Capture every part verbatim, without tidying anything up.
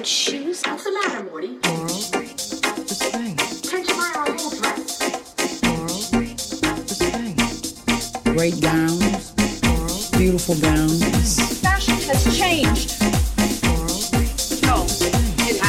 shoes? What's the matter, Morty? Laurel, the spring. Can't you buy our whole dress? Laurel, the spring. Great gowns. Laurel, beautiful gowns. Fashion has changed. Laurel, No, it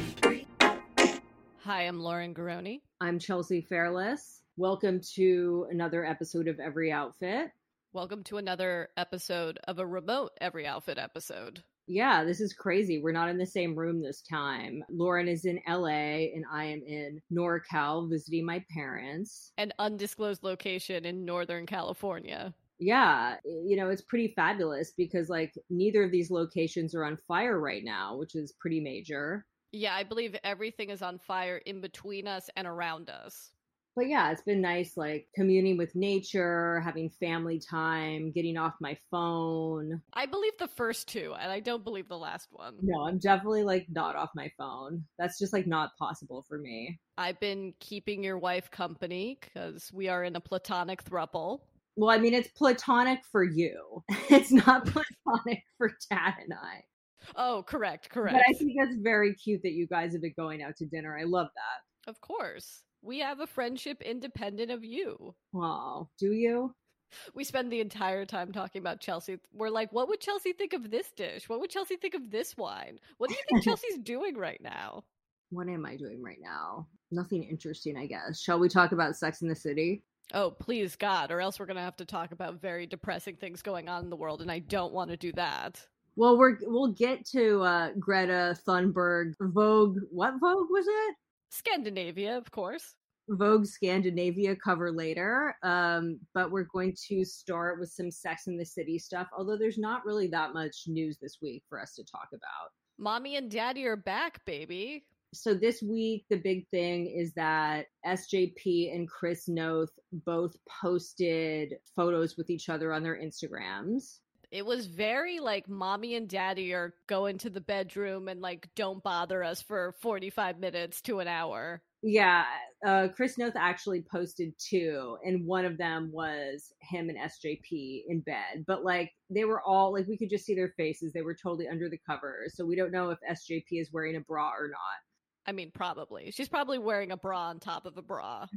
hasn't. Hi, I'm Lauren Garoni. I'm Chelsea Fairless. Welcome to another episode of Every Outfit. Welcome to another episode of a remote Every Outfit episode. Yeah, this is crazy. We're not in the same room this time. Lauren is in L A and I am in NorCal visiting my parents. An undisclosed location in Northern California. Yeah, you know, it's pretty fabulous because like neither of these locations are on fire right now, which is pretty major. Yeah, I believe everything is on fire in between us and around us. But yeah, it's been nice, like communing with nature, having family time, getting off my phone. I believe the first two, and I don't believe the last one. No, I'm definitely like not off my phone. That's just like not possible for me. I've been keeping your wife company because we are in a platonic throuple. Well, I mean, it's platonic for you. It's not platonic for Dad and I. Oh, correct, correct. But I think that's very cute that you guys have been going out to dinner. I love that. Of course. We have a friendship independent of you. Oh, do you? We spend the entire time talking about Chelsea. We're like, what would Chelsea think of this dish? What would Chelsea think of this wine? What do you think Chelsea's doing right now? What am I doing right now? Nothing interesting, I guess. Shall we talk about Sex and the City? Oh, please, God, or else we're going to have to talk about very depressing things going on in the world, and I don't want to do that. Well, we're, we'll get to uh, Greta Thunberg, Vogue, what Vogue was it? Scandinavia, of course. Vogue Scandinavia cover later, um, but we're going to start with some Sex and the City stuff, although there's not really that much news this week for us to talk about. Mommy and Daddy are back, baby. So this week, the big thing is that S J P and Chris Noth both posted photos with each other on their Instagrams. It was very like Mommy and Daddy are going to the bedroom and like don't bother us for forty-five minutes to an hour. Yeah, uh, Chris Noth actually posted two, and one of them was him and S J P in bed. But like they were all like we could just see their faces; they were totally under the covers. So we don't know if S J P is wearing a bra or not. I mean, probably. She's probably wearing a bra on top of a bra.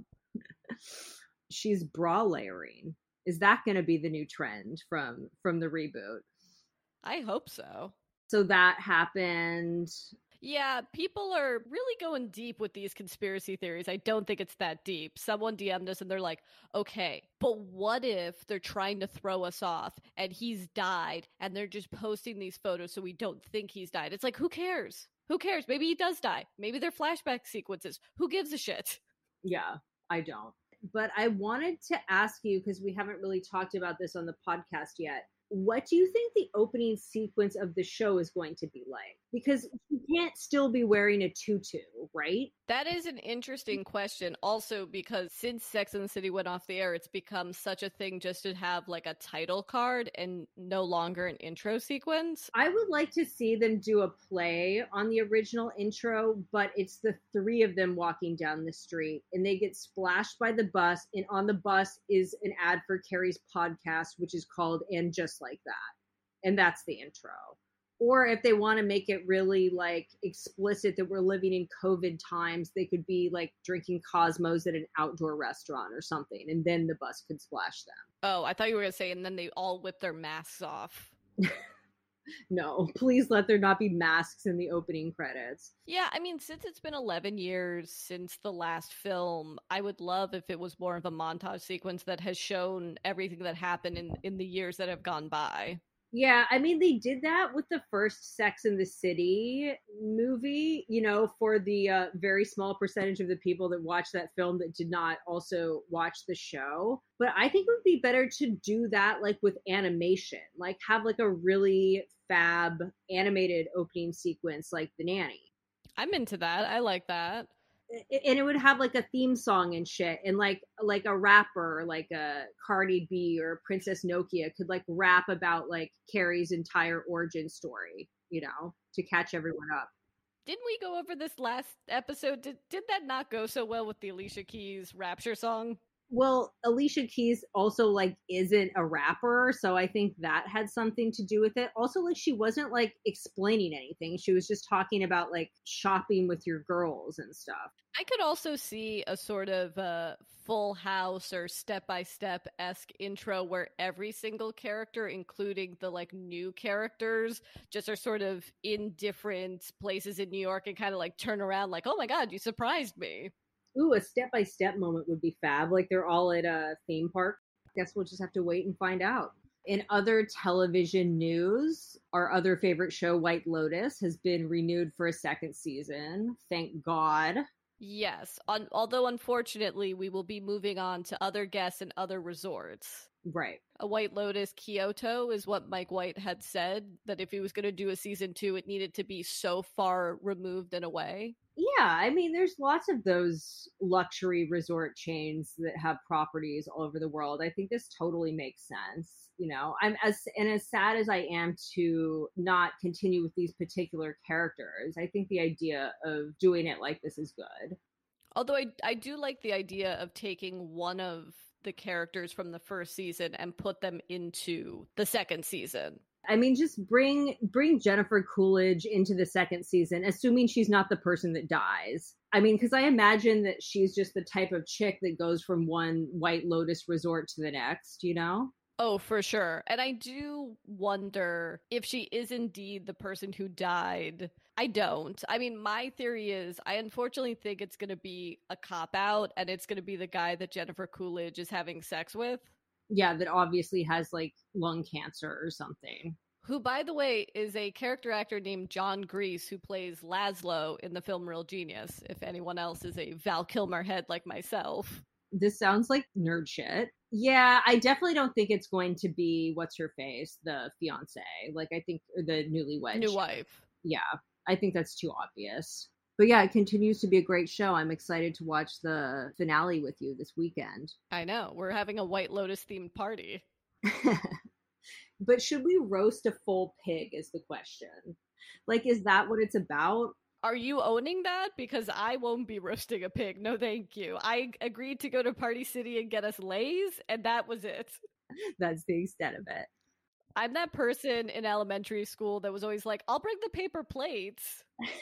She's bra layering. Is that going to be the new trend from from the reboot? I hope so. So that happened. Yeah, people are really going deep with these conspiracy theories. I don't think it's that deep. Someone D M'd us and they're like, okay, but what if they're trying to throw us off and he's died and they're just posting these photos so we don't think he's died? It's like, who cares? Who cares? Maybe he does die. Maybe they're flashback sequences. Who gives a shit? Yeah, I don't. But I wanted to ask you, because we haven't really talked about this on the podcast yet, what do you think the opening sequence of the show is going to be like? Because you can't still be wearing a tutu, right? That is an interesting question. Also, because since Sex and the City went off the air, it's become such a thing just to have like a title card and no longer an intro sequence. I would like to see them do a play on the original intro, but it's the three of them walking down the street and they get splashed by the bus. And on the bus is an ad for Carrie's podcast, which is called And Just Like That. And that's the intro. Or if they want to make it really like explicit that we're living in COVID times, they could be like drinking Cosmos at an outdoor restaurant or something. And then the bus could splash them. Oh, I thought you were going to say, and then they all whip their masks off. No, please let there not be masks in the opening credits. Yeah, I mean, since it's been eleven years since the last film, I would love if it was more of a montage sequence that has shown everything that happened in, in the years that have gone by. Yeah, I mean, they did that with the first Sex and the City movie, you know, for the uh, very small percentage of the people that watched that film that did not also watch the show. But I think it would be better to do that like with animation, like have like a really fab animated opening sequence like The Nanny. I'm into that. I like that. And it would have like a theme song and shit, and like like a rapper like a Cardi B or Princess Nokia could like rap about like Carrie's entire origin story, you know, to catch everyone up. Didn't we go over this last episode? Did did that not go so well with the Alicia Keys Rapture song? Well, Alicia Keys also like isn't a rapper, so I think that had something to do with it. Also, like she wasn't like explaining anything. She was just talking about like shopping with your girls and stuff. I could also see a sort of uh, Full House or Step by Step esque intro where every single character, including the like new characters, just are sort of in different places in New York and kind of like turn around like, oh my God, you surprised me. Ooh, a step by step moment would be fab. Like they're all at a theme park. Guess we'll just have to wait and find out. In other television news, our other favorite show, White Lotus, has been renewed for a second season. Thank God. Yes, on, although unfortunately we will be moving on to other guests and other resorts. Right. A White Lotus Kyoto is what Mike White had said, that if he was going to do a season two, it needed to be so far removed and away. Yeah, I mean, there's lots of those luxury resort chains that have properties all over the world. I think this totally makes sense. You know, I'm as and as sad as I am to not continue with these particular characters, I think the idea of doing it like this is good. Although I I do like the idea of taking one of the characters from the first season and put them into the second season. I mean, just bring bring Jennifer Coolidge into the second season, assuming she's not the person that dies. I mean, because I imagine that she's just the type of chick that goes from one White Lotus resort to the next, you know? Oh, for sure. And I do wonder if she is indeed the person who died. I don't. I mean, my theory is I unfortunately think it's going to be a cop-out, and it's going to be the guy that Jennifer Coolidge is having sex with. Yeah, that obviously has like lung cancer or something. Who, by the way, is a character actor named John Grease, who plays Laszlo in the film Real Genius, if anyone else is a Val Kilmer head like myself. This sounds like nerd shit. Yeah, I definitely don't think it's going to be what's her face, the fiance. Like, I think the newlywed. New wife. Yeah, I think that's too obvious. But yeah, it continues to be a great show. I'm excited to watch the finale with you this weekend. I know. We're having a White Lotus themed party. But should we roast a full pig is the question. Like, is that what it's about? Are you owning that? Because I won't be roasting a pig. No, thank you. I agreed to go to Party City and get us Lay's, and that was it. That's the extent of it. I'm that person in elementary school that was always like, I'll bring the paper plates.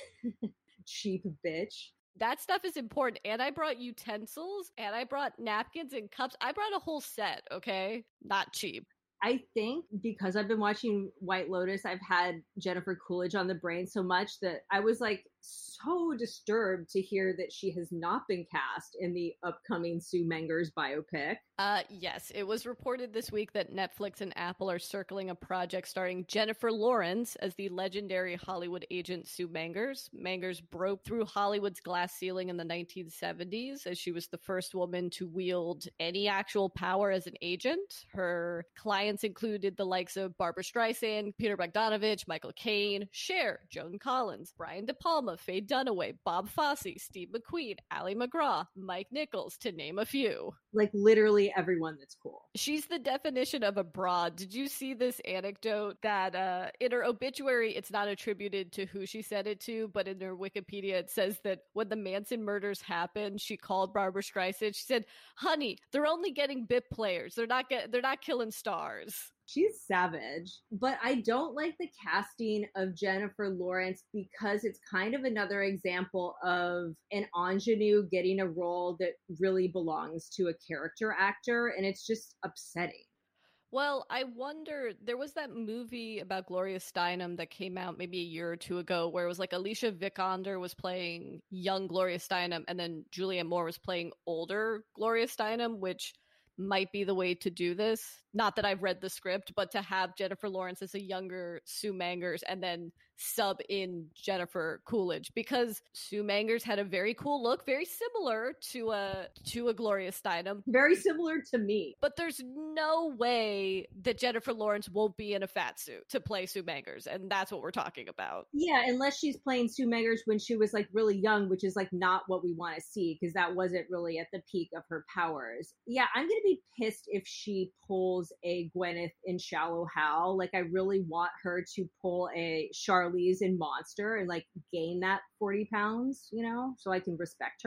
Cheap bitch. That stuff is important. And I brought utensils, and I brought napkins and cups. I brought a whole set, okay? Not cheap. I think because I've been watching White Lotus, I've had Jennifer Coolidge on the brain so much that I was like so disturbed to hear that she has not been cast in the upcoming Sue Mengers biopic. Uh, yes, it was reported this week that Netflix and Apple are circling a project starring Jennifer Lawrence as the legendary Hollywood agent Sue Mengers. Mengers broke through Hollywood's glass ceiling in the nineteen seventies as she was the first woman to wield any actual power as an agent. Her clients included the likes of Barbara Streisand, Peter Bogdanovich, Michael Caine, Cher, Joan Collins, Brian De Palma, Faye Dunaway, Bob Fosse, Steve McQueen, Ali McGraw, Mike Nichols, to name a few. Like literally everyone that's cool. She's the definition of a broad. Did you see this anecdote that uh, in her obituary, it's not attributed to who she said it to, but in her Wikipedia, it says that when the Manson murders happened, she called Barbara Streisand. She said, honey, they're only getting bit players. They're not get- they're not killing stars. She's savage, but I don't like the casting of Jennifer Lawrence because it's kind of another example of an ingenue getting a role that really belongs to a character actor, and it's just upsetting. Well, I wonder, there was that movie about Gloria Steinem that came out maybe a year or two ago where it was like Alicia Vikander was playing young Gloria Steinem and then Julianne Moore was playing older Gloria Steinem, which might be the way to do this. Not that I've read the script, but to have Jennifer Lawrence as a younger Sue Mengers and then sub in Jennifer Coolidge, because Sue Mengers had a very cool look, very similar to a to a Gloria Steinem. Very similar to me. But there's no way that Jennifer Lawrence won't be in a fat suit to play Sue Mengers, and that's what we're talking about. Yeah, unless she's playing Sue Mengers when she was like really young, which is like not what we want to see because that wasn't really at the peak of her powers. Yeah, I'm gonna be pissed if she pulls a Gwyneth in Shallow Hal. Like, I really want her to pull a Charlize in Monster and like gain that forty pounds, you know, so I can respect her.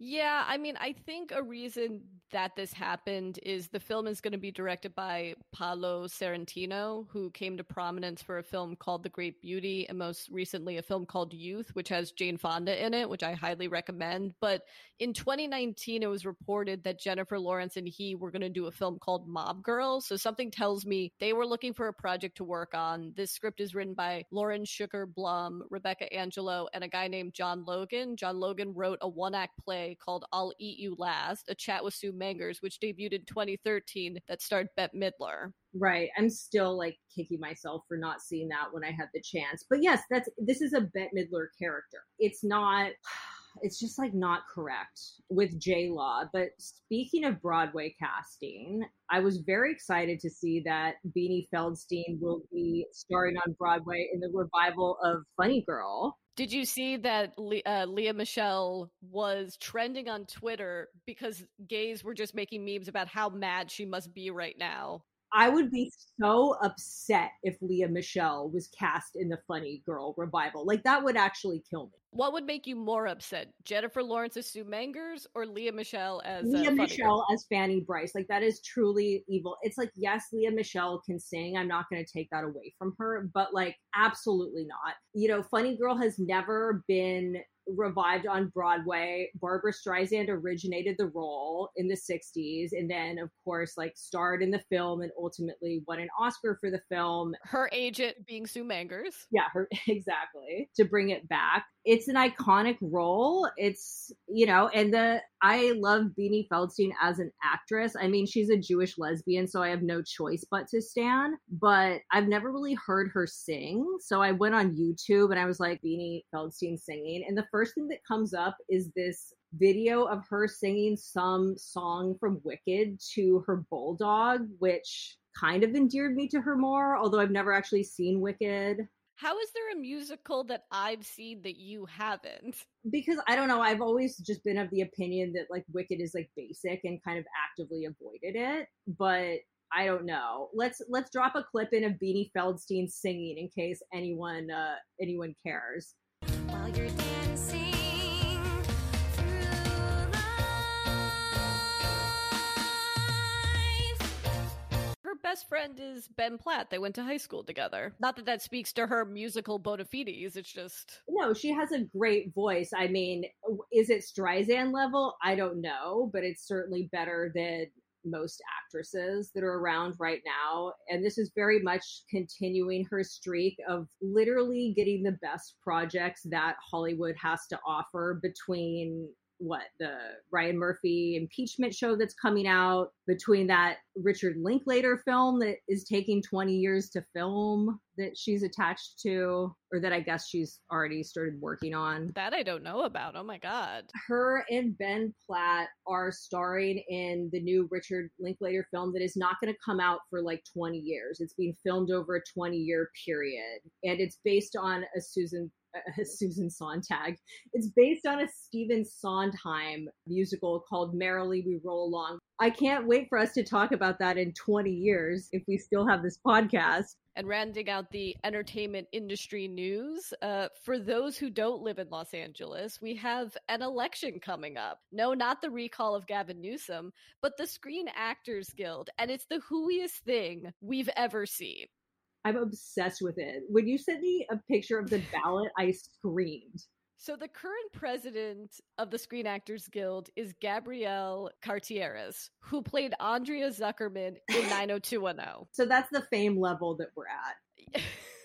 Yeah, I mean, I think a reason that this happened is the film is going to be directed by Paolo Sorrentino, who came to prominence for a film called The Great Beauty and most recently a film called Youth, which has Jane Fonda in it, which I highly recommend. But in twenty nineteen, it was reported that Jennifer Lawrence and he were going to do a film called Mob Girl. So something tells me they were looking for a project to work on. This script is written by Lauren Sugar Blum, Rebecca Angelo, and a guy named John Logan. John Logan wrote a one-act play called I'll Eat You Last, a chat with Sue Mengers, which debuted in twenty thirteen that starred Bette Midler. Right. I'm still like kicking myself for not seeing that when I had the chance. But yes, that's this is a Bette Midler character. It's not it's just like not correct with J-Law. But speaking of Broadway casting, I was very excited to see that Beanie Feldstein will be starring on Broadway in the revival of Funny Girl. Did you see that Le- uh, Leah Michele was trending on Twitter because gays were just making memes about how mad she must be right now? I would be so upset if Leah Michele was cast in the Funny Girl revival. Like, that would actually kill me. What would make you more upset? Jennifer Lawrence as Sue Mengers or Leah Michele as uh, Leah Funny Michele Girl? as Fanny Bryce? Like, that is truly evil. It's like, yes, Leah Michele can sing. I'm not going to take that away from her, but like, absolutely not. You know, Funny Girl has never been revived on Broadway. Barbra Streisand originated the role in the sixties and then of course like starred in the film and ultimately won an Oscar for the film. Her agent being Sue Mengers. Yeah, her exactly. To bring it back. It's an iconic role. It's, you know, and the I love Beanie Feldstein as an actress. I mean, she's a Jewish lesbian, so I have no choice but to stan, but I've never really heard her sing. So I went on YouTube and I was like, Beanie Feldstein singing. And the first thing that comes up is this video of her singing some song from Wicked to her bulldog, which kind of endeared me to her more, although I've never actually seen Wicked. How is there a musical that I've seen that you haven't? Because I don't know, I've always just been of the opinion that like Wicked is like basic and kind of actively avoided it, but I don't know. Let's let's drop a clip in of Beanie Feldstein singing in case anyone uh, anyone cares. While you're dancing Her best friend is Ben Platt. They went to high school together. Not that that speaks to her musical bona fides. It's just... No, she has a great voice. I mean, is it Streisand level? I don't know, but it's certainly better than most actresses that are around right now. And this is very much continuing her streak of literally getting the best projects that Hollywood has to offer between what the Ryan Murphy impeachment show that's coming out, between that Richard Linklater film that is taking twenty years to film that she's attached to, or that I guess she's already started working on. That I don't know about. Oh my God. Her and Ben Platt are starring in the new Richard Linklater film that is not going to come out for like twenty years. It's being filmed over a twenty year period. And it's based on a Susan Uh, Susan Sontag. It's based on a Stephen Sondheim musical called Merrily We Roll Along. I can't wait for us to talk about that in twenty years if we still have this podcast. And rounding out the entertainment industry news, uh, for those who don't live in Los Angeles, we have an election coming up. No, not the recall of Gavin Newsom, but the Screen Actors Guild. And it's the hooiest thing we've ever seen. I'm obsessed with it. When you sent me a picture of the ballot, I screamed. So the current president of the Screen Actors Guild is Gabrielle Cartieres, who played Andrea Zuckerman in nine oh two one oh. So that's the fame level that we're at.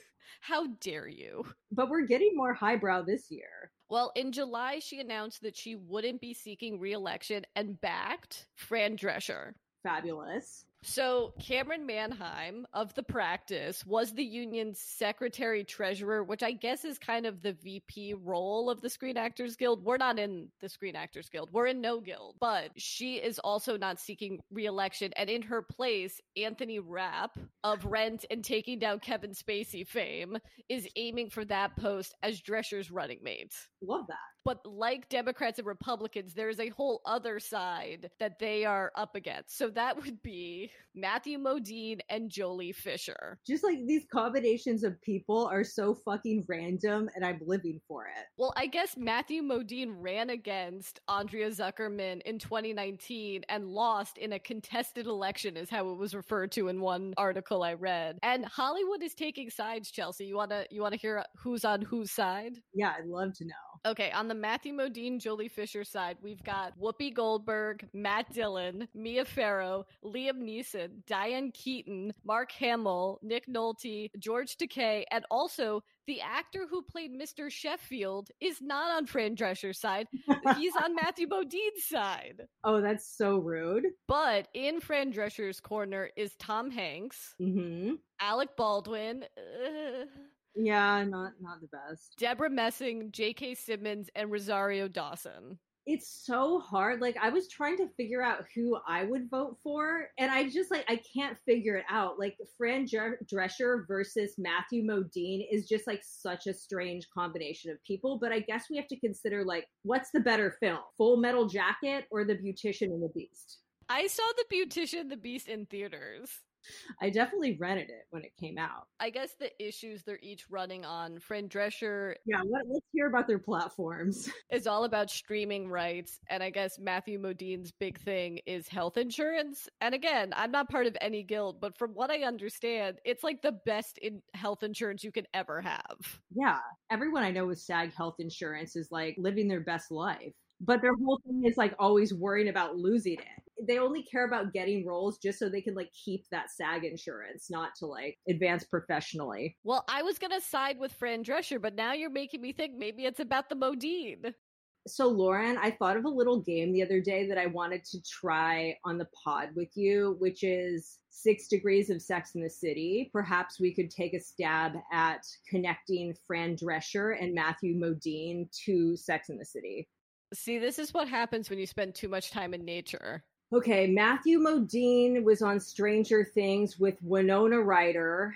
How dare you? But we're getting more highbrow this year. Well, in July, she announced that she wouldn't be seeking re-election and backed Fran Drescher. Fabulous. So Cameron Manheim of The Practice was the union's secretary treasurer, which I guess is kind of the V P role of the Screen Actors Guild. We're not in the Screen Actors Guild. We're in no guild. But she is also not seeking re-election. And in her place, Anthony Rapp of Rent and Taking Down Kevin Spacey fame is aiming for that post as Drescher's running mate. Love that. But like Democrats and Republicans, there is a whole other side that they are up against. So that would be Matthew Modine and Jolie Fisher. Just like these combinations of people are so fucking random, and I'm living for it. Well, I guess Matthew Modine ran against Andrea Zuckerman in twenty nineteen and lost in a contested election, is how it was referred to in one article I read. And Hollywood is taking sides, Chelsea. You wanna you wanna hear who's on whose side? Yeah, I'd love to know. Okay, on the Matthew Modine, Jolie Fisher side, we've got Whoopi Goldberg, Matt Dillon, Mia Farrow, Liam Neeson, Diane Keaton, Mark Hamill, Nick Nolte, George Takei, and also the actor who played Mister Sheffield is not on Fran Drescher's side. He's on Matthew Modine's side. Oh, that's so rude. But in Fran Drescher's corner is Tom Hanks, Mm-hmm. Alec Baldwin, uh, Yeah, not not the best. Deborah Messing, J K. Simmons, and Rosario Dawson. It's so hard. Like, I was trying to figure out who I would vote for, and I just, like, I can't figure it out. Like, Fran Dr- Drescher versus Matthew Modine is just, like, such a strange combination of people, but I guess we have to consider, like, what's the better film? Full Metal Jacket or The Beautician and the Beast? I saw The Beautician and the Beast in theaters. I definitely rented it when it came out. I guess the issues they're each running on, Fran Drescher Yeah, let, let's hear about their platforms. is all about streaming rights, and I guess Matthew Modine's big thing is health insurance. And again, I'm not part of any guild, but from what I understand, it's like the best in health insurance you could ever have. Yeah, everyone I know with SAG health insurance is, like, living their best life. But their whole thing is, like, always worrying about losing it. They only care about getting roles just so they can, like, keep that SAG insurance, not to, like, advance professionally. Well, I was gonna side with Fran Drescher, but now you're making me think maybe it's about the Modine. So, Lauren, I thought of a little game the other day that I wanted to try on the pod with you, which is Six Degrees of Sex in the City. Perhaps we could take a stab at connecting Fran Drescher and Matthew Modine to Sex in the City. See, this is what happens when you spend too much time in nature. Okay, Matthew Modine was on Stranger Things with Winona Ryder,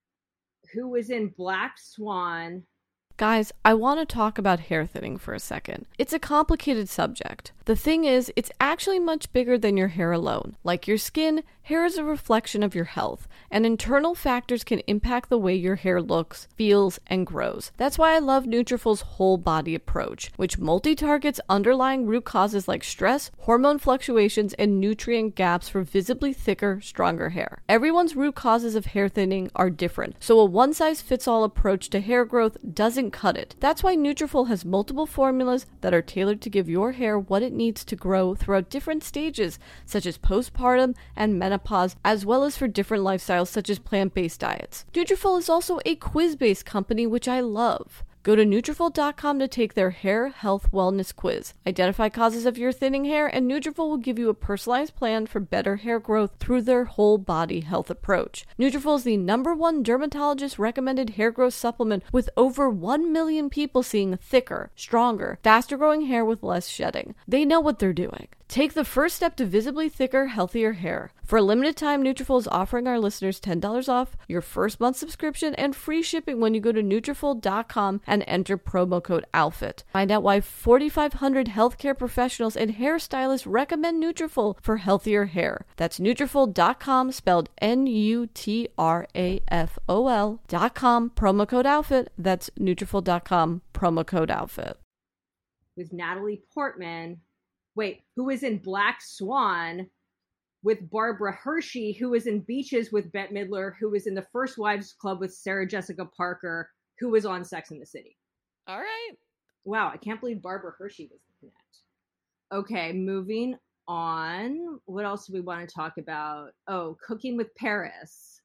who was in Black Swan. Guys, I want to talk about hair thinning for a second. It's a complicated subject. The thing is, it's actually much bigger than your hair alone. Like your skin, hair is a reflection of your health, and internal factors can impact the way your hair looks, feels, and grows. That's why I love Nutrafol's whole body approach, which multi-targets underlying root causes like stress, hormone fluctuations, and nutrient gaps for visibly thicker, stronger hair. Everyone's root causes of hair thinning are different, so a one-size-fits-all approach to hair growth doesn't cut it. That's why Nutrafol has multiple formulas that are tailored to give your hair what it needs to grow throughout different stages, such as postpartum and menopause, as well as for different lifestyles such as plant-based diets. Nutrafol is also a quiz-based company, which I love. Go to Nutrafol dot com to take their hair health wellness quiz. Identify causes of your thinning hair, and Nutrafol will give you a personalized plan for better hair growth through their whole body health approach. Nutrafol is the number one dermatologist recommended hair growth supplement, with over one million people seeing thicker, stronger, faster growing hair with less shedding. They know what they're doing. Take the first step to visibly thicker, healthier hair. For a limited time, Nutrafol is offering our listeners ten dollars off your first month subscription and free shipping when you go to Nutrafol dot com and enter promo code ALFIT. Find out why forty-five hundred healthcare professionals and hairstylists recommend Nutrafol for healthier hair. That's Nutrafol dot com, spelled N U T R A F O L dot com, promo code ALFIT. That's Nutrafol dot com, promo code ALFIT. With Natalie Portman, wait, who was in Black Swan with Barbara Hershey, who was in Beaches with Bette Midler, who was in The First Wives Club with Sarah Jessica Parker, who was on Sex and the City. All right. Wow, I can't believe Barbara Hershey was the connect. Okay, moving on. What else do we want to talk about? Oh, Cooking with Paris.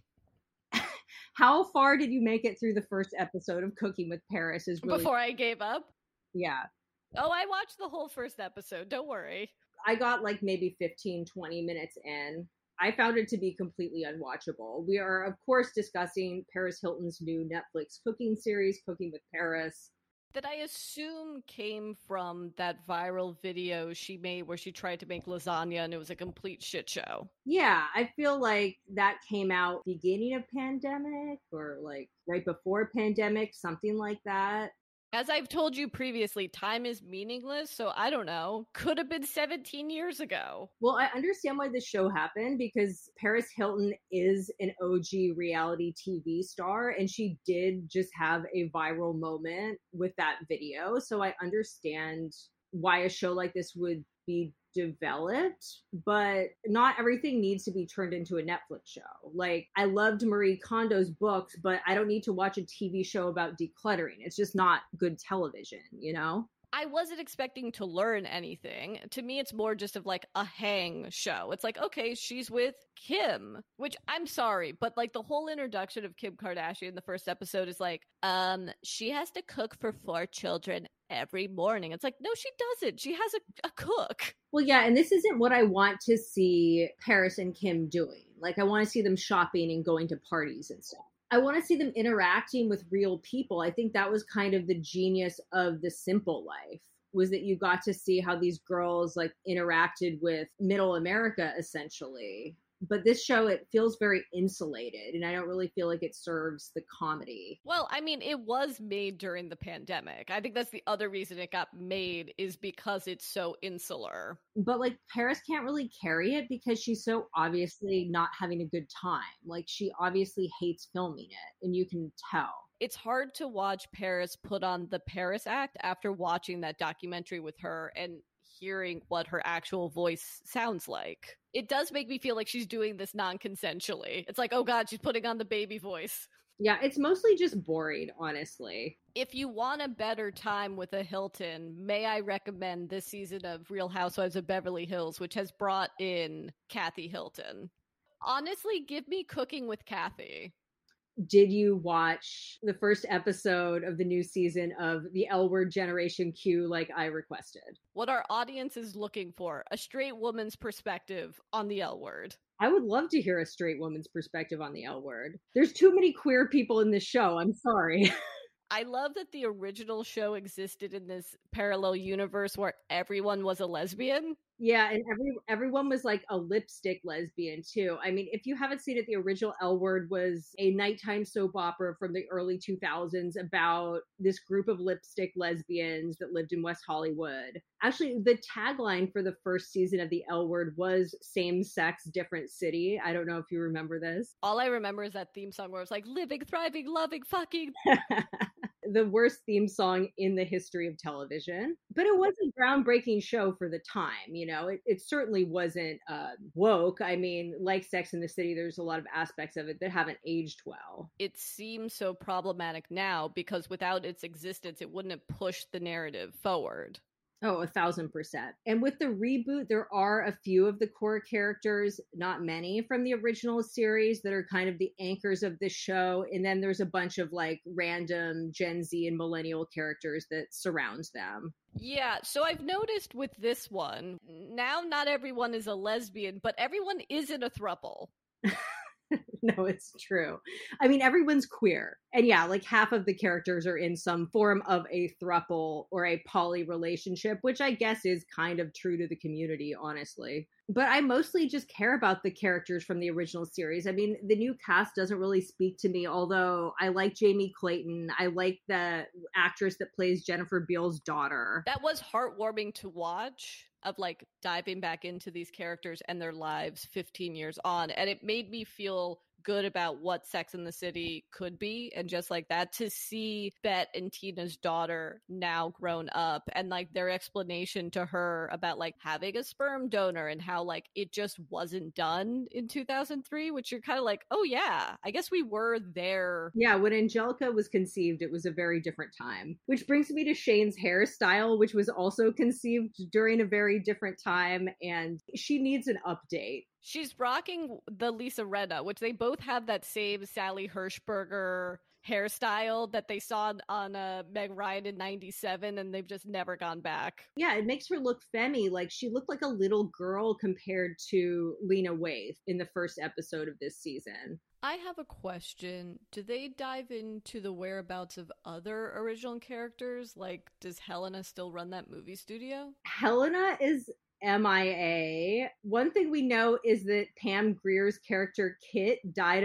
How far did you make it through the first episode of Cooking with Paris? Is really Before I gave up? Yeah. Oh, I watched the whole first episode. Don't worry. I got like maybe fifteen, twenty minutes in. I found it to be completely unwatchable. We are, of course, discussing Paris Hilton's new Netflix cooking series, Cooking with Paris. That I assume came from that viral video she made where she tried to make lasagna and it was a complete shit show. Yeah, I feel like that came out beginning of pandemic or like right before pandemic, something like that. As I've told you previously, time is meaningless, so I don't know. Could have been seventeen years ago. Well, I understand why this show happened because Paris Hilton is an O G reality T V star, and she did just have a viral moment with that video. So I understand why a show like this would be developed, but not everything needs to be turned into a Netflix show. Like, I loved Marie Kondo's books, but I don't need to watch a T V show about decluttering. It's just not good television, you know? I wasn't expecting to learn anything. To me, it's more just of like a hang show. It's like, okay, she's with Kim, which I'm sorry, but like the whole introduction of Kim Kardashian in the first episode is like, um, she has to cook for four children every morning. It's like, no, she doesn't. She has a, a cook. Well, yeah, and this isn't what I want to see Paris and Kim doing. Like, I want to see them shopping and going to parties and stuff. I want to see them interacting with real people. I think that was kind of the genius of The Simple Life, was that you got to see how these girls like interacted with middle America, essentially. But this show, it feels very insulated, and I don't really feel like it serves the comedy. Well, I mean, it was made during the pandemic. I think that's the other reason it got made, is because it's so insular. But like, Paris can't really carry it because she's so obviously not having a good time. Like, she obviously hates filming it, and you can tell. It's hard to watch Paris put on the Paris act after watching that documentary with her and hearing what her actual voice sounds like. It does make me feel like she's doing this non-consensually. It's like, oh god, she's putting on the baby voice. Yeah, it's mostly just boring, honestly. If you want a better time with a Hilton, may I recommend this season of Real Housewives of Beverly Hills, which has brought in Kathy Hilton. Honestly, give me Cooking with Kathy. Did you watch the first episode of the new season of the L Word Generation Q like I requested? What our audience is looking for, a straight woman's perspective on the L word. I would love to hear a straight woman's perspective on the L word. There's too many queer people in this show. I'm sorry. I love that the original show existed in this parallel universe where everyone was a lesbian. Yeah, and every everyone was like a lipstick lesbian too. I mean, if you haven't seen it, the original L Word was a nighttime soap opera from the early two thousands about this group of lipstick lesbians that lived in West Hollywood. Actually, the tagline for the first season of the L Word was same sex, different city. I don't know if you remember this. All I remember is that theme song where it was like living, thriving, loving, fucking. The worst theme song in the history of television. But it was a groundbreaking show for the time, you know. It, it certainly wasn't uh, woke. I mean, like Sex and the City, there's a lot of aspects of it that haven't aged well. It seems so problematic now because without its existence, it wouldn't have pushed the narrative forward. Oh, a thousand percent. And with the reboot, there are a few of the core characters, not many, from the original series that are kind of the anchors of this show. And then there's a bunch of like random Gen Z and millennial characters that surrounds them. Yeah, so I've noticed with this one, now not everyone is a lesbian, but everyone is in a throuple. No, it's true. I mean, everyone's queer. And yeah, like half of the characters are in some form of a throuple or a poly relationship, which I guess is kind of true to the community, honestly. But I mostly just care about the characters from the original series. I mean, the new cast doesn't really speak to me, although I like Jamie Clayton. I like the actress that plays Jennifer Beals' daughter. That was heartwarming to watch, of like diving back into these characters and their lives fifteen years on. And it made me feel good about what Sex and the City could be. And just like that, to see Bette and Tina's daughter now grown up and like their explanation to her about like having a sperm donor and how like it just wasn't done in two thousand three, which you're kind of like, oh yeah, I guess we were there. Yeah, when Angelica was conceived, it was a very different time. Which brings me to Shane's hairstyle, which was also conceived during a very different time, and she needs an update. She's rocking the Lisa Rinna, which they both have that same Sally Hershberger hairstyle that they saw on uh, Meg Ryan in ninety-seven, and they've just never gone back. Yeah, it makes her look femmy. Like, she looked like a little girl compared to Lena Waithe in the first episode of this season. I have a question. Do they dive into the whereabouts of other original characters? Like, does Helena still run that movie studio? Helena is M I A. One thing we know is that Pam Grier's character Kit died of an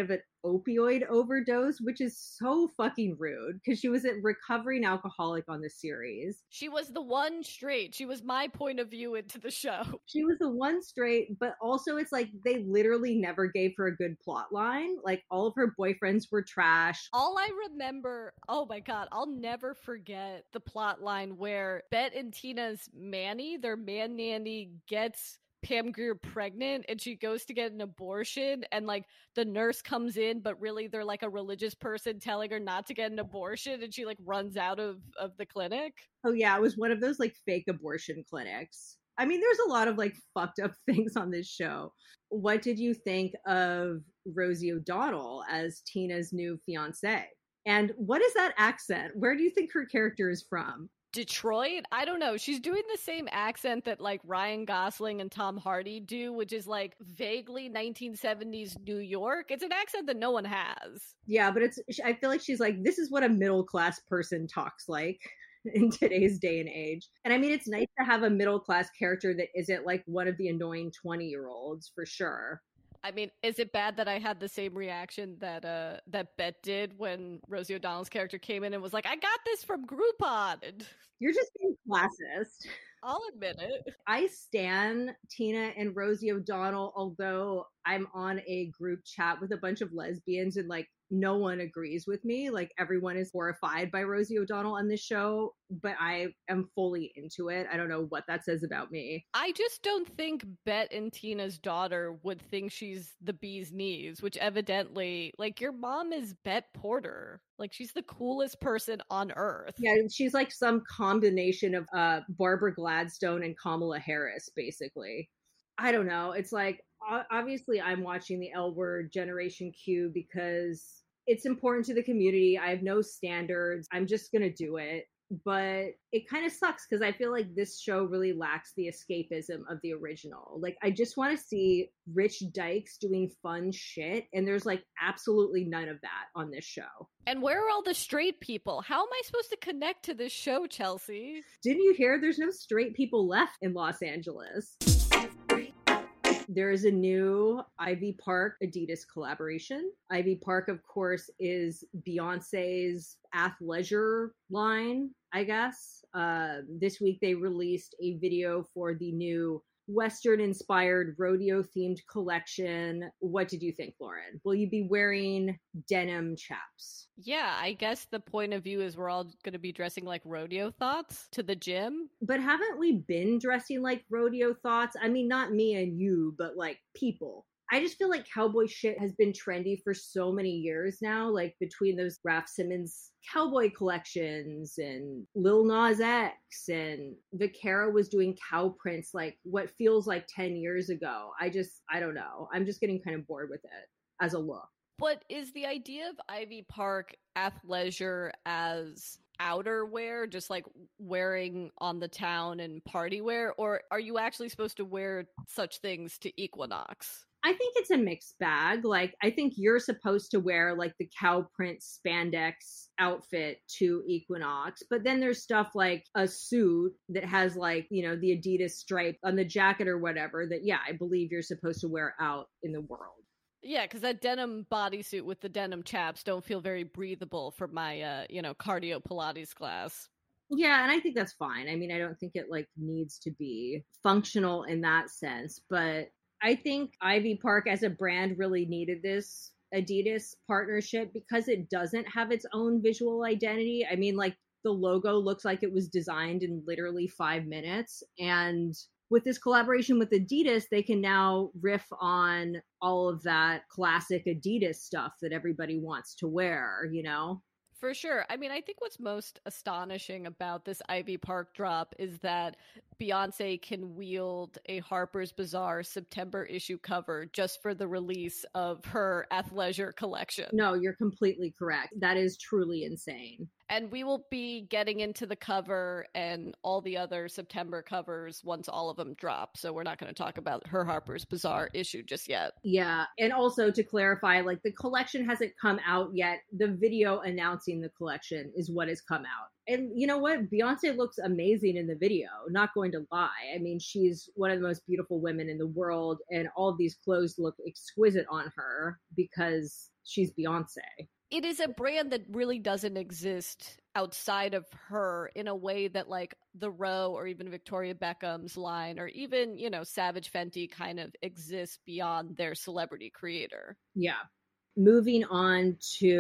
opioid overdose, which is so fucking rude because she was a recovering alcoholic on the series. She was the one straight. She was my point of view into the show. She was the one straight, but also it's like they literally never gave her a good plot line. Like all of her boyfriends were trash. All I remember, oh my god, I'll never forget the plot line where Bet and Tina's Manny, their man nanny, gets Pam Grier pregnant and she goes to get an abortion and like the nurse comes in but really they're like a religious person telling her not to get an abortion and she like runs out of, of the clinic. Oh yeah, it was one of those like fake abortion clinics. I mean, there's a lot of like fucked up things on this show. What did you think of Rosie O'Donnell as Tina's new fiance? And what is that accent? Where do you think her character is from? Detroit? I don't know. She's doing the same accent that like Ryan Gosling and Tom Hardy do, which is like vaguely nineteen seventies New York. It's an accent that no one has. Yeah, but it's, I feel like she's like, this is what a middle class person talks like in today's day and age. And I mean, it's nice to have a middle class character that isn't like one of the annoying twenty year olds for sure. I mean, is it bad that I had the same reaction that uh that Bet did when Rosie O'Donnell's character came in and was like, I got this from Groupon? You're just being classist. I'll admit it. I stan Tina and Rosie O'Donnell, although I'm on a group chat with a bunch of lesbians and like no one agrees with me. Like everyone is horrified by Rosie O'Donnell on this show, but I am fully into it. I don't know what that says about me. I just don't think Bet and Tina's daughter would think she's the bee's knees, which evidently, like, your mom is Bet Porter. Like, she's the coolest person on earth. Yeah, she's like some combination of uh, Barbara Gladstone and Kamala Harris, basically. I don't know. It's like, obviously I'm watching the L Word Generation Q because it's important to the community. I have no standards. I'm just going to do it. But it kind of sucks because I feel like this show really lacks the escapism of the original. Like, I just want to see rich dykes doing fun shit. And there's like absolutely none of that on this show. And where are all the straight people? How am I supposed to connect to this show, Chelsea? Didn't you hear there's no straight people left in Los Angeles? There is a new Ivy Park Adidas collaboration. Ivy Park, of course, is Beyonce's athleisure line, I guess. Uh, this week they released a video for the new Western-inspired rodeo-themed collection. What did you think, Lauren? Will you be wearing denim chaps? Yeah, I guess the point of view is we're all going to be dressing like rodeo thoughts to the gym. But haven't we been dressing like rodeo thoughts? I mean, not me and you, but like people. I just feel like cowboy shit has been trendy for so many years now, like between those Raf Simons cowboy collections and Lil Nas X and Vaquera was doing cow prints like what feels like ten years ago. I just, I don't know. I'm just getting kind of bored with it as a look. But is the idea of Ivy Park athleisure as outerwear, just like wearing on the town and party wear, or are you actually supposed to wear such things to Equinox? I think it's a mixed bag. Like, I think you're supposed to wear like the cow print spandex outfit to Equinox, but then there's stuff like a suit that has like, you know, the Adidas stripe on the jacket or whatever that, yeah, I believe you're supposed to wear out in the world. Yeah, because that denim bodysuit with the denim chaps don't feel very breathable for my, uh, you know, cardio Pilates class. Yeah, and I think that's fine. I mean, I don't think it like needs to be functional in that sense, but I think Ivy Park as a brand really needed this Adidas partnership because it doesn't have its own visual identity. I mean, like the logo looks like it was designed in literally five minutes. And with this collaboration with Adidas, they can now riff on all of that classic Adidas stuff that everybody wants to wear, you know? For sure. I mean, I think what's most astonishing about this Ivy Park drop is that Beyonce can wield a Harper's Bazaar September issue cover just for the release of her athleisure collection. No, you're completely correct. That is truly insane. And we will be getting into the cover and all the other September covers once all of them drop. So we're not going to talk about her Harper's Bazaar issue just yet. Yeah. And also to clarify, like the collection hasn't come out yet. The video announcing the collection is what has come out. And you know what? Beyonce looks amazing in the video, not going to lie. I mean, she's one of the most beautiful women in the world, and all of these clothes look exquisite on her because she's Beyonce. It is a brand that really doesn't exist outside of her in a way that like the Row or even Victoria Beckham's line or even, you know, Savage Fenty kind of exists beyond their celebrity creator. Yeah. Moving on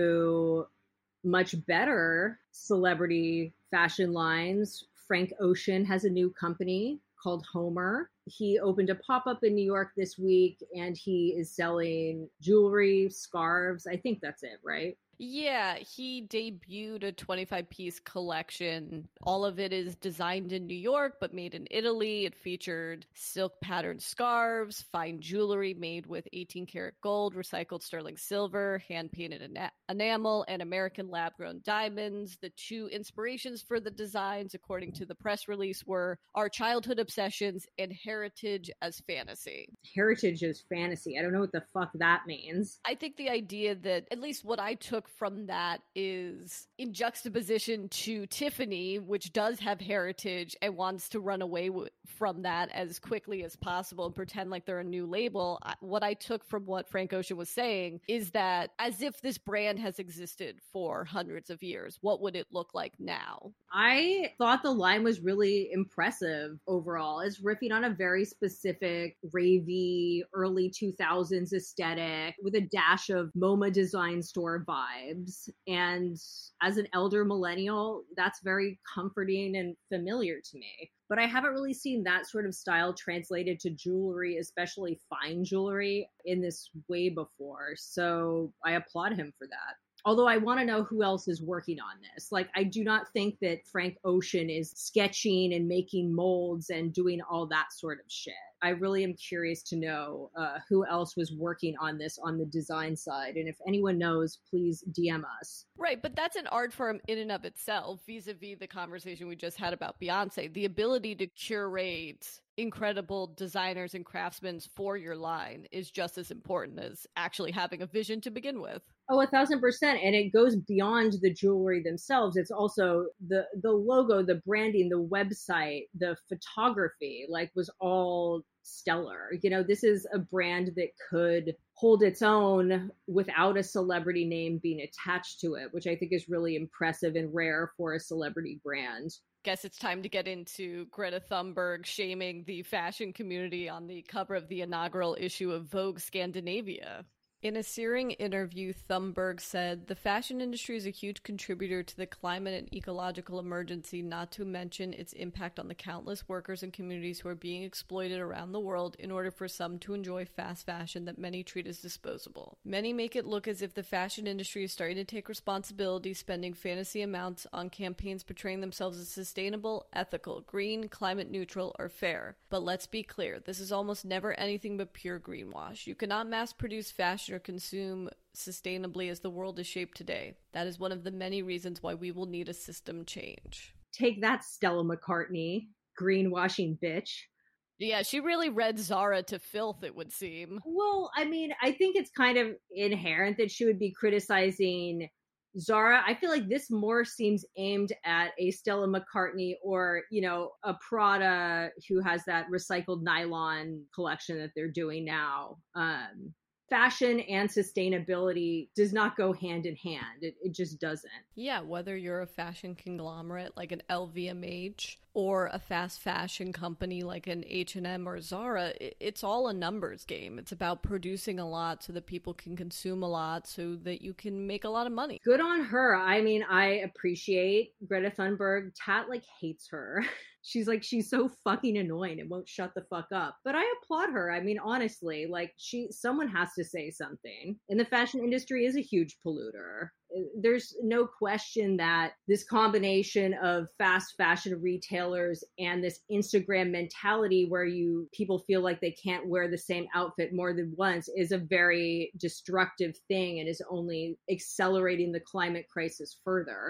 to much better celebrity fashion lines, Frank Ocean has a new company called Homer. He opened a pop-up in New York this week, and he is selling jewelry, scarves. I think that's it, right? Yeah, he debuted a twenty-five piece collection. All of it is designed in New York, but made in Italy. It featured silk patterned scarves, fine jewelry made with eighteen karat gold, recycled sterling silver, hand-painted ena- enamel, and American lab-grown diamonds. The two inspirations for the designs, according to the press release, were our childhood obsessions and heritage as fantasy. Heritage is fantasy. I don't know what the fuck that means. I think the idea that, at least what I took from that, is in juxtaposition to Tiffany, which does have heritage and wants to run away w- from that as quickly as possible and pretend like they're a new label. I, what I took from what Frank Ocean was saying is that as if this brand has existed for hundreds of years, what would it look like now? I thought the line was really impressive overall. It's riffing on a very specific ravey early two thousands aesthetic with a dash of MoMA design store vibes. And as an elder millennial, that's very comforting and familiar to me. But I haven't really seen that sort of style translated to jewelry, especially fine jewelry, in this way before. So I applaud him for that. Although I want to know who else is working on this. Like, I do not think that Frank Ocean is sketching and making molds and doing all that sort of shit. I really am curious to know uh, who else was working on this on the design side. And if anyone knows, please D M us. Right, but that's an art form in and of itself, vis-a-vis the conversation we just had about Beyonce. The ability to curate incredible designers and craftsmen for your line is just as important as actually having a vision to begin with. Oh, a thousand percent. And it goes beyond the jewelry themselves. It's also the the logo, the branding, the website, the photography, like, was all stellar. You know, this is a brand that could hold its own without a celebrity name being attached to it, which I think is really impressive and rare for a celebrity brand. Guess it's time to get into Greta Thunberg shaming the fashion community on the cover of the inaugural issue of Vogue Scandinavia. In a searing interview, Thunberg said, "The fashion industry is a huge contributor to the climate and ecological emergency, not to mention its impact on the countless workers and communities who are being exploited around the world in order for some to enjoy fast fashion that many treat as disposable. Many make it look as if the fashion industry is starting to take responsibility, spending fantasy amounts on campaigns portraying themselves as sustainable, ethical, green, climate neutral, or fair. But let's be clear, this is almost never anything but pure greenwash. You cannot mass-produce fashion or consume sustainably as the world is shaped today. That is one of the many reasons why we will need a system change." Take that, Stella McCartney, greenwashing bitch. Yeah, she really read Zara to filth, it would seem. Well, I mean, I think it's kind of inherent that she would be criticizing Zara. I feel like this more seems aimed at a Stella McCartney or, you know, a Prada who has that recycled nylon collection that they're doing now. Um, fashion and sustainability does not go hand in hand. It, it just doesn't. Yeah, whether you're a fashion conglomerate like an L V M H or a fast fashion company like an H and M or Zara, it, it's all a numbers game. It's about producing a lot so that people can consume a lot so that you can make a lot of money. Good on her. I mean, I appreciate Greta Thunberg. Tat, like, hates her. She's like, she's so fucking annoying and won't shut the fuck up. But I applaud her. I mean, honestly, like, she, someone has to say something. And the fashion industry is a huge polluter. There's no question that this combination of fast fashion retailers and this Instagram mentality where you people feel like they can't wear the same outfit more than once is a very destructive thing and is only accelerating the climate crisis further.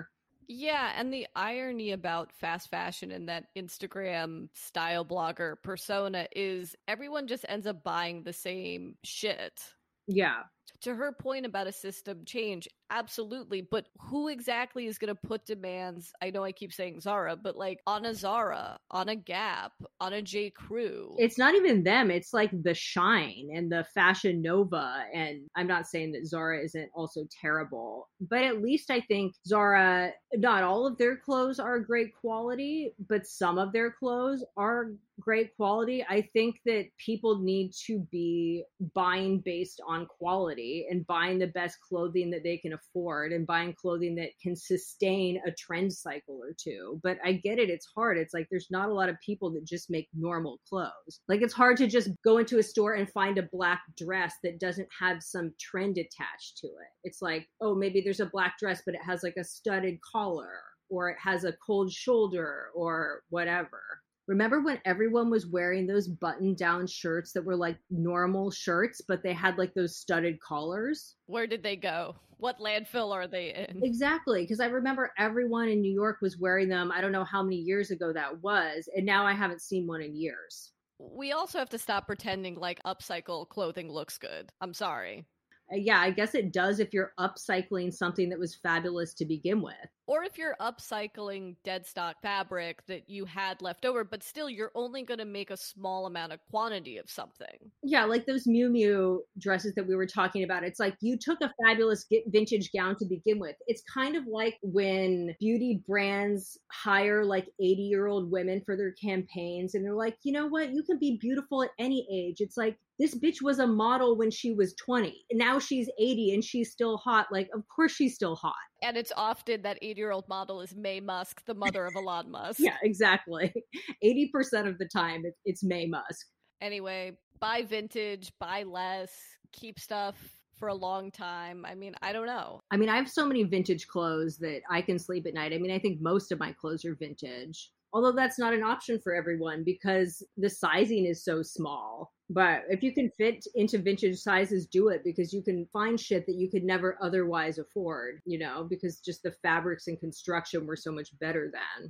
Yeah, and the irony about fast fashion and that Instagram style blogger persona is everyone just ends up buying the same shit. Yeah. To her point about a system change, absolutely. But who exactly is going to put demands? I know I keep saying Zara, but like on a Zara, on a Gap, on a J. Crew. It's not even them. It's like the Shine and the Fashion Nova. And I'm not saying that Zara isn't also terrible, but at least I think Zara, not all of their clothes are great quality, but some of their clothes are great quality. I think that people need to be buying based on quality and buying the best clothing that they can afford and buying clothing that can sustain a trend cycle or two. But I get it. It's hard. It's like there's not a lot of people that just make normal clothes. Like it's hard to just go into a store and find a black dress that doesn't have some trend attached to it. It's like, oh, maybe there's a black dress, but it has like a studded collar or it has a cold shoulder or whatever. Remember when everyone was wearing those button-down shirts that were like normal shirts, but they had like those studded collars? Where did they go? What landfill are they in? Exactly, because I remember everyone in New York was wearing them. I don't know how many years ago that was, and now I haven't seen one in years. We also have to stop pretending like upcycle clothing looks good. I'm sorry. Uh, yeah, I guess it does if you're upcycling something that was fabulous to begin with. Or if you're upcycling dead stock fabric that you had left over, but still you're only going to make a small amount of quantity of something. Yeah, like those Miu Miu dresses that we were talking about. It's like you took a fabulous vintage gown to begin with. It's kind of like when beauty brands hire like eighty-year-old women for their campaigns and they're like, you know what? You can be beautiful at any age. It's like, this bitch was a model when she was twenty. And now she's eighty and she's still hot. Like, of course she's still hot. And it's often that eighty-year-old model is Mae Musk, the mother of Elon Musk. Yeah, exactly. eighty percent of the time, it's Mae Musk. Anyway, buy vintage, buy less, keep stuff for a long time. I mean, I don't know. I mean, I have so many vintage clothes that I can sleep at night. I mean, I think most of my clothes are vintage. Although that's not an option for everyone because the sizing is so small. But if you can fit into vintage sizes, do it because you can find shit that you could never otherwise afford, you know, because just the fabrics and construction were so much better then.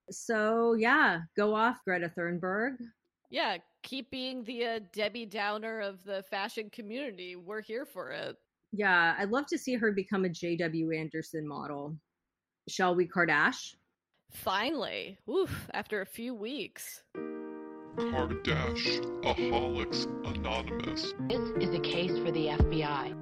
So yeah, go off, Greta Thunberg. Yeah, keep being the uh, Debbie Downer of the fashion community. We're here for it. Yeah, I'd love to see her become a J W Anderson model. Shall we, Kardashian? Finally. Oof, after a few weeks. Kardashian-aholics Anonymous. This is a case for the F B I.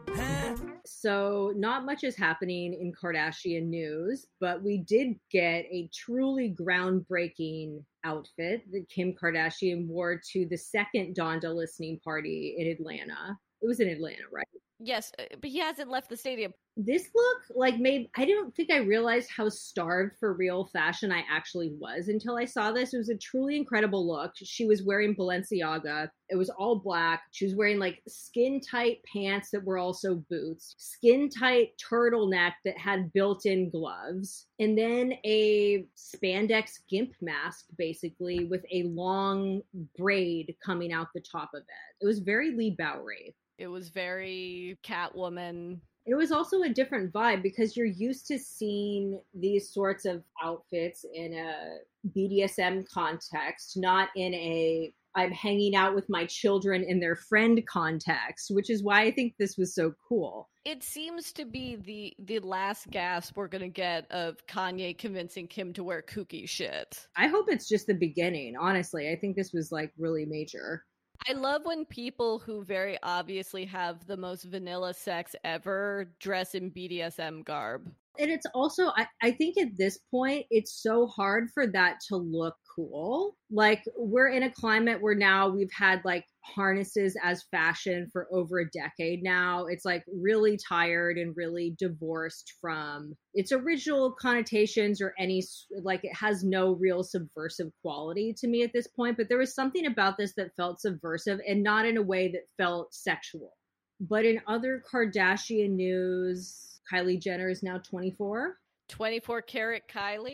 So not much is happening in Kardashian news, but we did get a truly groundbreaking outfit that Kim Kardashian wore to the second Donda listening party in Atlanta. It was in Atlanta, right? Yes, but he hasn't left the stadium. This look, like, made, I don't think I realized how starved for real fashion I actually was until I saw this. It was a truly incredible look. She was wearing Balenciaga. It was all black. She was wearing, like, skin-tight pants that were also boots, skin-tight turtleneck that had built-in gloves, and then a spandex gimp mask, basically, with a long braid coming out the top of it. It was very Lee Bowery. It was very Catwoman. It was also a different vibe because you're used to seeing these sorts of outfits in a B D S M context, not in a I'm hanging out with my children and their friend context, which is why I think this was so cool. It seems to be the the last gasp we're going to get of Kanye convincing Kim to wear kooky shit. I hope it's just the beginning, honestly. I think this was like really major. I love when people who very obviously have the most vanilla sex ever dress in B D S M garb. And it's also, I, I think at this point, it's so hard for that to look cool. Like, we're in a climate where now we've had like harnesses as fashion for over a decade now. It's like really tired and really divorced from its original connotations or any, like, it has no real subversive quality to me at this point. But there was something about this that felt subversive and not in a way that felt sexual. But in other Kardashian news, Kylie Jenner is now twenty-four. twenty-four karat Kylie?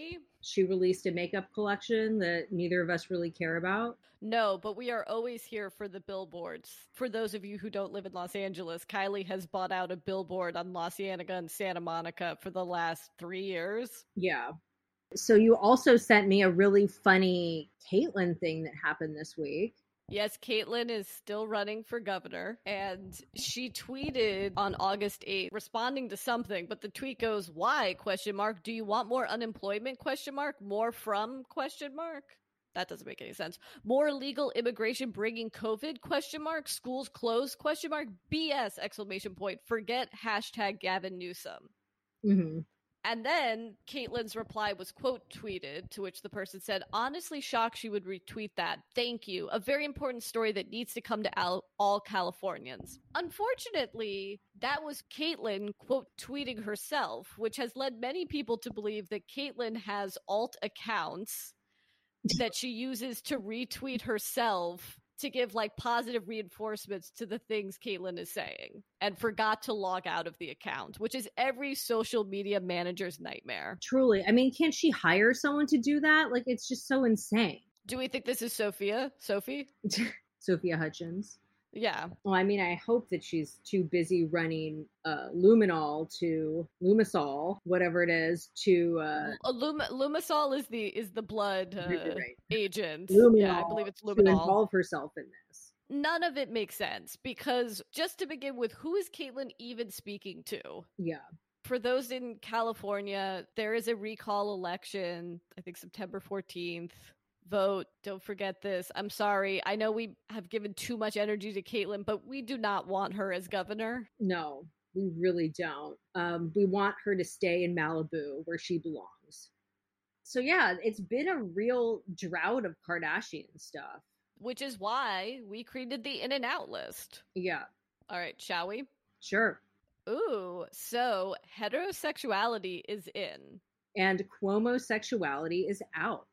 She released a makeup collection that neither of us really care about. No, but we are always here for the billboards. For those of you who don't live in Los Angeles, Kylie has bought out a billboard on La Cienega and Santa Monica for the last three years. Yeah. So you also sent me a really funny Caitlyn thing that happened this week. Yes, Caitlyn is still running for governor, and she tweeted on August eighth responding to something, but the tweet goes, why, question mark, do you want more unemployment, question mark, more from, question mark? That doesn't make any sense. More illegal immigration bringing COVID, question mark, schools closed, question mark, B S, exclamation point, forget hashtag Gavin Newsom. Mm-hmm. And then Caitlyn's reply was quote tweeted, to which the person said, honestly shocked she would retweet that. Thank you. A very important story that needs to come to al- all Californians. Unfortunately, that was Caitlyn quote tweeting herself, which has led many people to believe that Caitlyn has alt accounts that she uses to retweet herself to give like positive reinforcements to the things Caitlyn is saying, and forgot to log out of the account, which is every social media manager's nightmare. Truly. I mean, can't she hire someone to do that? Like, it's just so insane. Do we think this is Sophia? Sophie? Sophia Hutchins. Yeah. Well, I mean, I hope that she's too busy running uh, Luminol to Lumisol, whatever it is, to uh, Lum- Lumisol is the is the blood uh, right, right. agent. Luminol, yeah, I believe it's to Luminol. involve herself in this. None of it makes sense because just to begin with, who is Caitlyn even speaking to? Yeah. For those in California, there is a recall election, I think September fourteenth. Vote. Don't forget this. I'm sorry. I know we have given too much energy to Caitlyn, but we do not want her as governor. No, we really don't. Um, we want her to stay in Malibu where she belongs. So yeah, it's been a real drought of Kardashian stuff. Which is why we created the in and out list. Yeah. All right, shall we? Sure. Ooh, so heterosexuality is in. And Cuomo-sexuality is out.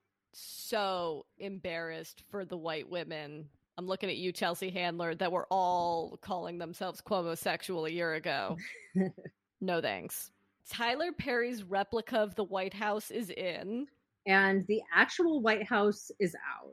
So embarrassed for the white women. I'm looking at you, Chelsea Handler, that were all calling themselves Cuomo-sexual a year ago. No thanks. Tyler Perry's replica of the White House is in. And the actual White House is out.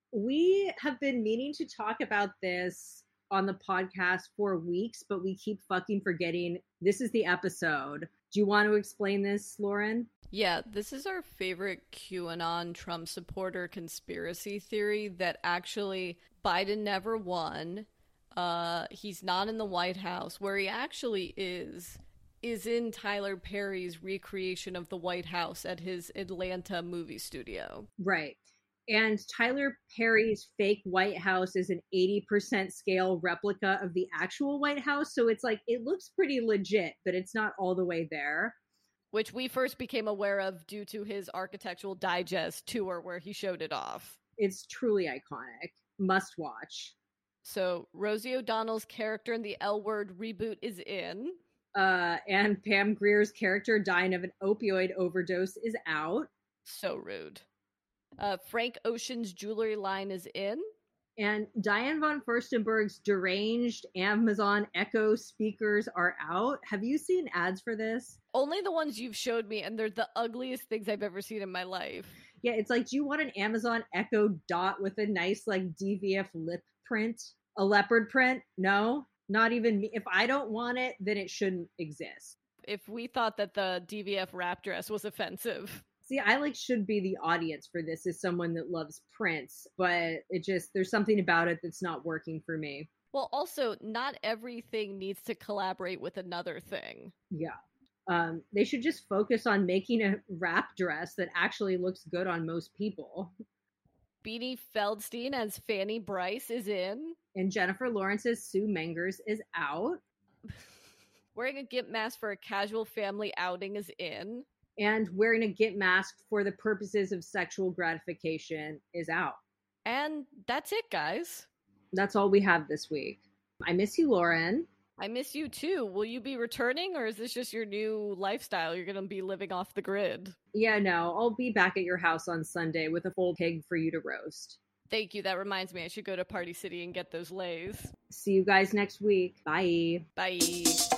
We have been meaning to talk about this on the podcast for weeks, but we keep fucking forgetting this is the episode. Do you want to explain this, Lauren? Yeah, this is our favorite QAnon Trump supporter conspiracy theory that actually Biden never won. Uh, he's not in the White House. Where he actually is, is in Tyler Perry's recreation of the White House at his Atlanta movie studio. Right. And Tyler Perry's fake White House is an eighty percent scale replica of the actual White House. So it's like, it looks pretty legit, but it's not all the way there. Which we first became aware of due to his Architectural Digest tour where he showed it off. It's truly iconic. Must watch. So Rosie O'Donnell's character in the L Word reboot is in. Uh, and Pam Grier's character dying of an opioid overdose is out. So rude. Uh, Frank Ocean's jewelry line is in. And Diane von Furstenberg's deranged Amazon Echo speakers are out. Have you seen ads for this? Only the ones you've showed me, and they're the ugliest things I've ever seen in my life. Yeah, it's like, do you want an Amazon Echo Dot with a nice, like, D V F lip print? A leopard print? No, not even me. If I don't want it, then it shouldn't exist. If we thought that the D V F wrap dress was offensive. See, I like should be the audience for this as someone that loves Prince, but it just, there's something about it that's not working for me. Well, also, not everything needs to collaborate with another thing. Yeah. Um, they should just focus on making a wrap dress that actually looks good on most people. Beanie Feldstein as Fanny Bryce is in. And Jennifer Lawrence's Sue Mengers is out. Wearing a gimp mask for a casual family outing is in. And wearing a gimp mask for the purposes of sexual gratification is out. And that's it, guys. That's all we have this week. I miss you, Lauren. I miss you too. Will you be returning, or is this just your new lifestyle? You're going to be living off the grid. Yeah, no, I'll be back at your house on Sunday with a full pig for you to roast. Thank you. That reminds me, I should go to Party City and get those lays. See you guys next week. Bye. Bye.